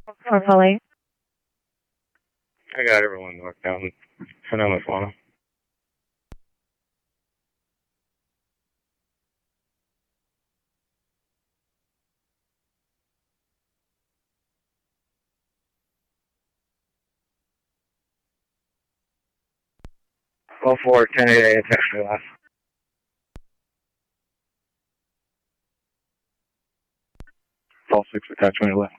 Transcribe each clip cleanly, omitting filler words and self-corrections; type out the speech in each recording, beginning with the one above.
For Polly. I got everyone knocked down. Sonoma Fauna. Call 4, 10 8 text me last. Call 6, attachment left.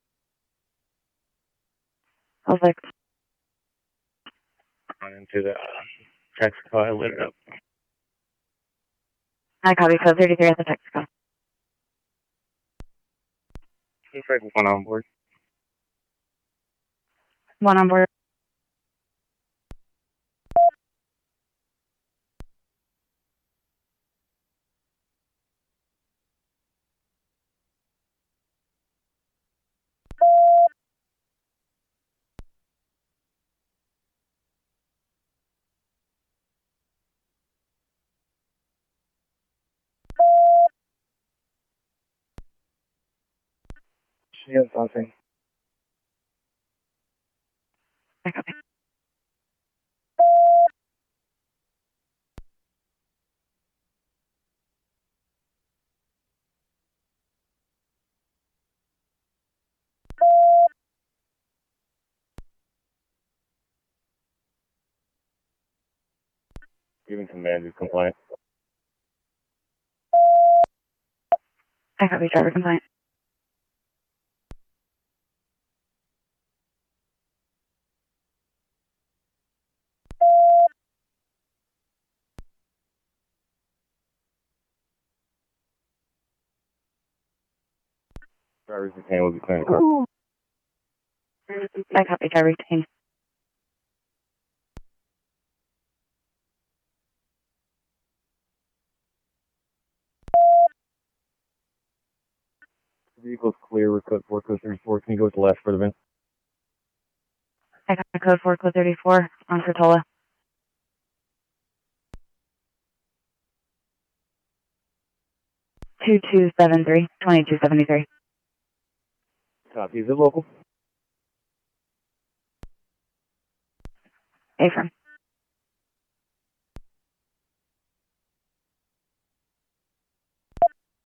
I'll like. On into the text call, I lit it up. I copy code 33 at the text call. Looks like one on board. One on board. She has something. I copy. Giving command is compliant. I copy driver compliant. Driver's detained will be clearing the car. I copy driver detained. Vehicle's clear with code 4, code 34. Can you go to the left for the vent? I copy code 4, code 34 on Fertola. 2273, 2273. Copy. Is it local? A-firm.